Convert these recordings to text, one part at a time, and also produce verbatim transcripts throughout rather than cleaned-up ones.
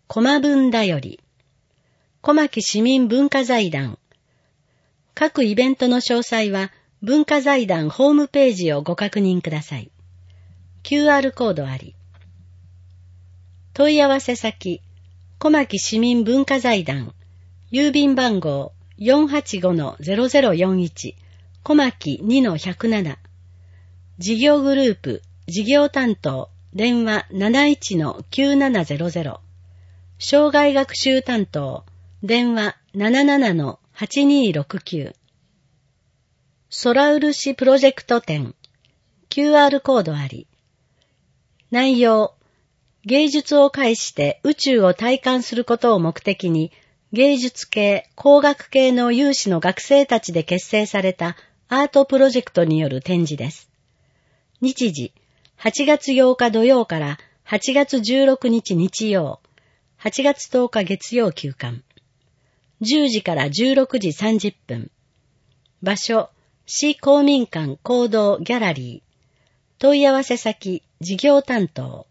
駒文だより。小牧市民文化財団。各イベントの詳細は文化財団ホームページをご確認ください。キューアール コードあり。問い合わせ先、小牧市民文化財団。郵便番号 よんはちごのゼロゼロよんいち 小牧 にのひゃくなな。事業グループ、事業担当、電話 なないちのきゅうななゼロゼロ。障害学習担当、電話 ななななのはちにろくきゅう。空漆プロジェクト展、キューアール コードあり。内容、芸術を介して宇宙を体感することを目的に、芸術系、工学系の有志の学生たちで結成されたアートプロジェクトによる展示です。日時、はちがつようか土曜からはちがつじゅうろくにち日曜、はちがつとおか月曜休館。じゅうじからじゅうろくじさんじゅっぷん。場所、市公民館講堂ギャラリー。問い合わせ先、事業担当。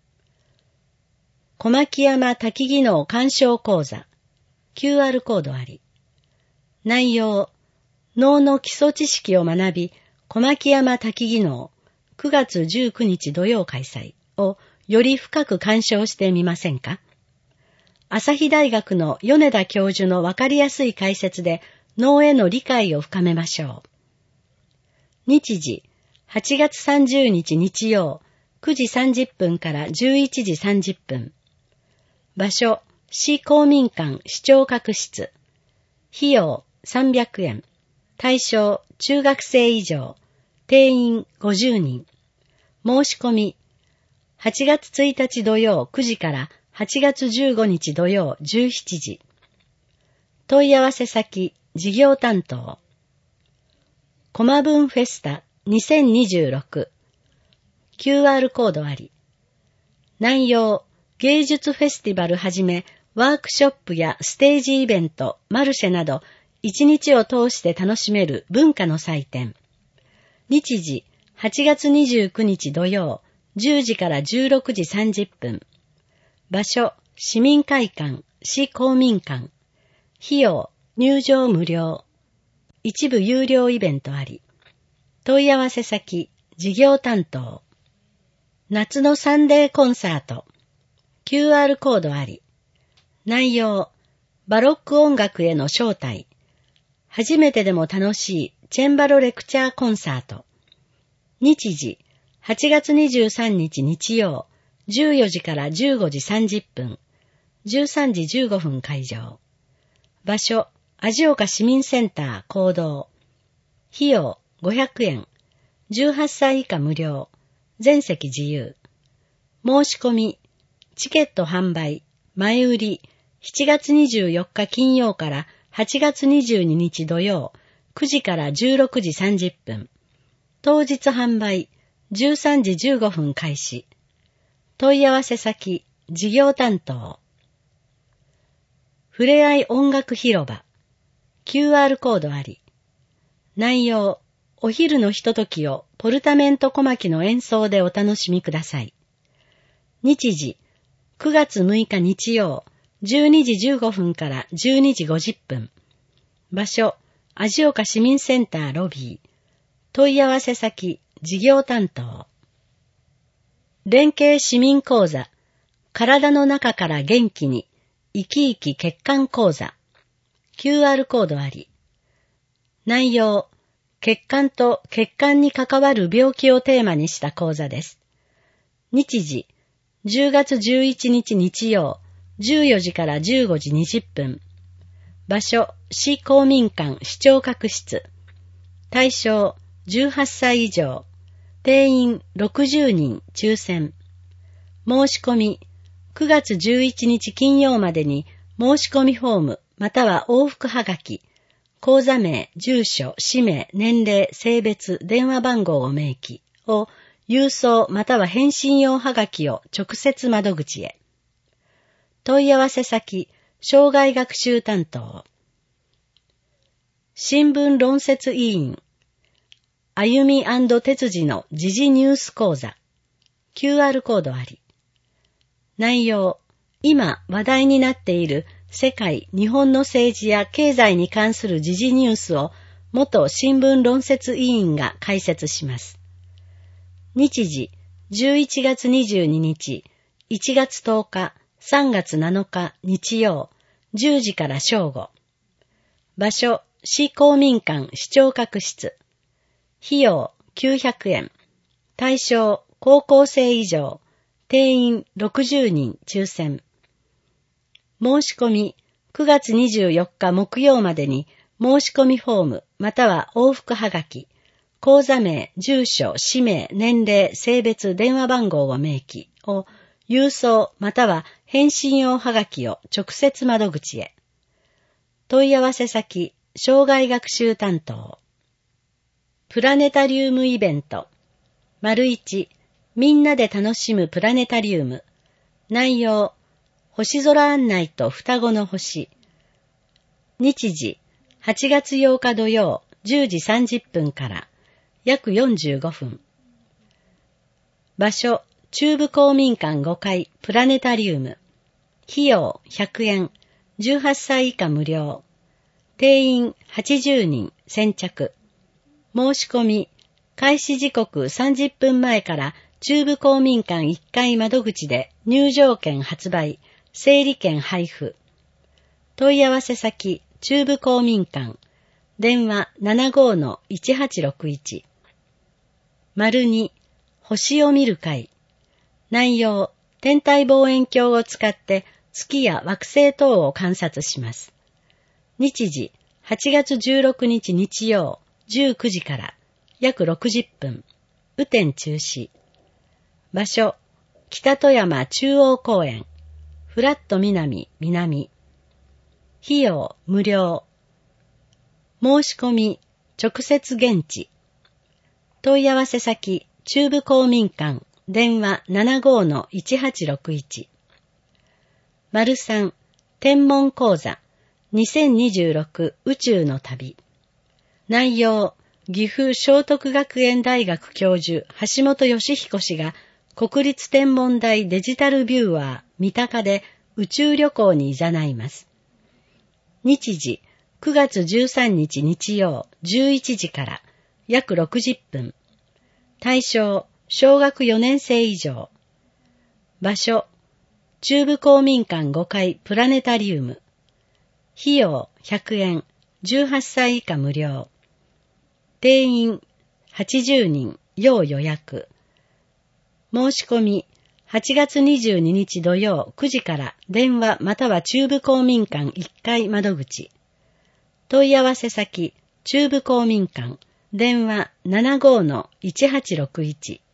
小牧山多機技能鑑賞講座。キューアール コードあり。内容、脳の基礎知識を学び、小牧山多機技能、くがつじゅうくにち土曜開催をより深く鑑賞してみませんか？朝日大学の米田教授のわかりやすい解説で脳への理解を深めましょう。日時、はちがつさんじゅうにち日曜、くじさんじゅっぷんからじゅういちじさんじゅっぷん。場所、市公民館視聴覚室。費用さんびゃくえん。対象中学生以上。定員ごじゅうにん。申し込みはちがつついたち土曜くじからはちがつじゅうごにち土曜じゅうしちじ。問い合わせ先事業担当。コマ文フェスタにせんにじゅうろく。キューアール コードあり。内容、芸術フェスティバルはじめ、ワークショップやステージイベント、マルシェなど、一日を通して楽しめる文化の祭典。日時、はちがつにじゅうくにち土曜、じゅうじからじゅうろくじさんじゅっぷん。場所、市民会館、市公民館。費用、入場無料。一部有料イベントあり。問い合わせ先、事業担当。夏のサンデーコンサート。キューアール コードあり。内容、バロック音楽への招待。初めてでも楽しいチェンバロレクチャーコンサート。日時、はちがつにじゅうさんにち日曜、じゅうよじからじゅうごじさんじゅっぷん、じゅうさんじじゅうごふん会場。場所、味岡市民センター講堂。費用ごひゃくえん。じゅうはっさい以下無料。全席自由。申し込み、チケット販売、前売り、しちがつにじゅうよっか金曜からはちがつにじゅうににち土曜、くじからじゅうろくじさんじゅっぷん。当日販売、じゅうさんじじゅうごふん開始。問い合わせ先、事業担当。ふれあい音楽広場。キューアール コードあり。内容、お昼のひとときをポルタメント小牧の演奏でお楽しみください。日時、くがつむいか日曜、じゅうにじじゅうごふんからじゅうにじごじゅっぷん。場所、味岡市民センターロビー。問い合わせ先、事業担当。連携市民講座、体の中から元気に、生き生き血管講座。キューアール コードあり。内容、血管と血管に関わる病気をテーマにした講座です。日時、じゅうがつじゅういちにち日曜、じゅうよじからじゅうごじにじゅっぷん。場所、市公民館視聴覚室。対象、じゅうはっさい以上。定員ろくじゅうにん抽選。申し込み、くがつじゅういちにち金曜までに申し込みフォームまたは往復はがき、口座名、住所、氏名、年齢、性別、電話番号を明記を郵送または返信用はがきを直接窓口へ。問い合わせ先、障害学習担当。新聞論説委員、歩み&哲司の時事ニュース講座。キューアール コードあり。内容、 今話題になっている世界、日本の政治や経済に関する時事ニュースを元新聞論説委員が解説します。日時、じゅういちがつにじゅうににち、いちがつとおか、さんがつなのか日曜、じゅうじから正午。場所、市公民館視聴覚室。費用きゅうひゃくえん。対象、高校生以上。定員ろくじゅうにん抽選。申し込み、くがつにじゅうよっか木曜までに申し込みフォームまたは往復はがき、口座名、住所、氏名、年齢、性別、電話番号を明記を郵送または返信用はがきを直接窓口へ。問い合わせ先、生涯学習担当。プラネタリウムイベント。丸一、みんなで楽しむプラネタリウム。内容、星空案内と双子の星。日時、はちがつようか土曜、じゅうじさんじゅっぷんから約よんじゅうごふん。場所、中部公民館ごかいプラネタリウム。費用ひゃくえん、じゅうはっさい以下無料。定員はちじゅうにん、先着。申し込み、開始時刻さんじゅっぷんまえから中部公民館いっかい窓口で入場券発売、整理券配布。問い合わせ先、中部公民館。電話 ななごーのいちはちろくいち。丸に、星を見る会。内容、天体望遠鏡を使って月や惑星等を観察します。日時、はちがつじゅうろくにち日曜、じゅうくじから約ろくじゅっぷん。雨天中止。場所、北富山中央公園。フラット南、南。費用、無料。申し込み、直接現地。問い合わせ先、中部公民館。電話 ななごーのいちはちろくいち。丸さん、天文講座。にせんにじゅうろく宇宙の旅。内容、岐阜聖徳学園大学教授橋本義彦氏が国立天文台デジタルビューワー三鷹で宇宙旅行に誘います。日時、くがつじゅうさんにち日曜じゅういちじから約ろくじゅっぷん。対象、小学よねんせい以上。場所、中部公民館ごかいプラネタリウム。費用ひゃくえん、じゅうはっさい以下無料。定員はちじゅうにん、要予約。申し込み、はちがつにじゅうににち土曜くじから電話または中部公民館いっかい窓口。問い合わせ先、中部公民館、電話 ななごーのいちはちろくいち。